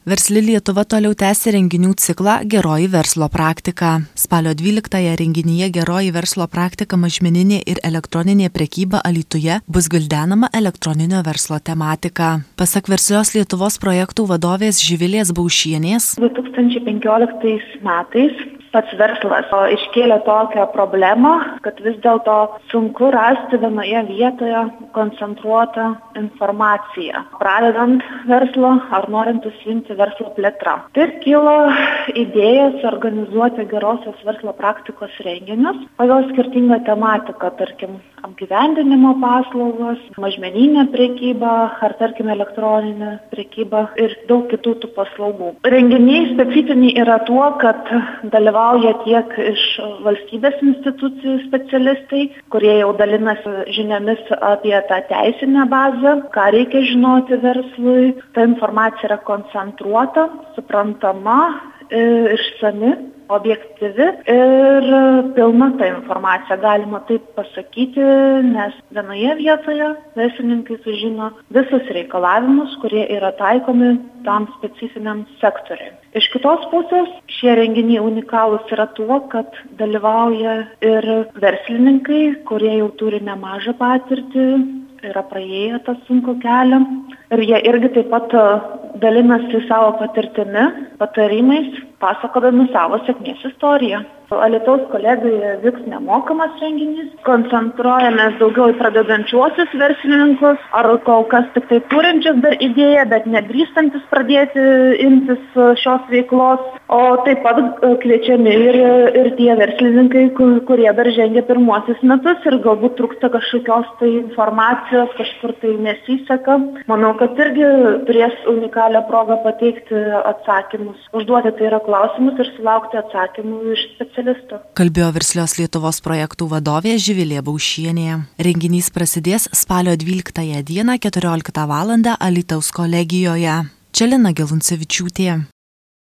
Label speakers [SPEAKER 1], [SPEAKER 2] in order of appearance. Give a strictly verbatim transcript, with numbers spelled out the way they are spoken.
[SPEAKER 1] Versli Lietuva toliau tęsia renginių ciklą Geroji verslo praktika. Spalio dvyliktąją renginyje Geroji verslo praktika mažmeninė ir elektroninė prekyba Alytuje bus gvildenama elektroninio verslo tematika. Pasak Verslios Lietuvos projektų vadovės Živilės Baušienės,
[SPEAKER 2] du tūkstančiai penkioliktais metais pats verslas iškėlė tokią problemą, kad vis dėlto sunku rasti vienoje vietoje koncentruotą informaciją, pradedant verslo ar norint užsiimti verslo plėtrą. Tai kilo idėjas organizuoti gerosios verslo praktikos renginius pagal skirtingą tematiką, tarkim, apgyvendinimo paslaugos, mažmeninė prekyba ar tarkim elektroninė prekyba ir daug kitų tų paslaugų. Renginiai specifiniai yra tuo, kad dalyvauja tiek iš valstybės institucijų specialistai, kurie jau dalinasi žiniomis apie tą teisinę bazę, ką reikia žinoti verslui. Ta informacija yra koncentruota, suprantama, išsami, objektyvi ir pilna ta informacija, galima taip pasakyti, nes vienoje vietoje verslininkai sužino visus reikalavimus, kurie yra taikomi tam specifiniam sektoriui. Iš kitos pusės šie renginiai unikalūs yra tuo, kad dalyvauja ir verslininkai, kurie jau turi nemažą patirtį, yra praėję tą sunkų kelią ir jie irgi taip pat dalinasi savo patirtimi, patarimais, pasakodami savo sėkmės istoriją. Alytaus kolegijoje vyks nemokamas renginys, koncentruojamės daugiau į pradedančiuosius verslininkus, ar kol kas tik tai turinčius dar idėją, bet nedrįstantis pradėti imtis šios veiklos, o taip pat kviečiami ir, ir tie verslininkai, kurie dar žengia pirmuosius metus ir galbūt trūksta kažkokios tai informacijos, kažkur tai nesiseka. Manau, kad irgi turės unikalią progą pateikti atsakymus, užduoti tai yra klausimus ir sulaukti atsakymų iš specialistų.
[SPEAKER 1] Kalbėjo Verslios Lietuvos projektų vadovė Živilė Baušienė. Renginys prasidės spalio dvyliktąją dieną keturioliktą valandą Alytaus kolegijoje. Čia Lina Geluncevičiūtė.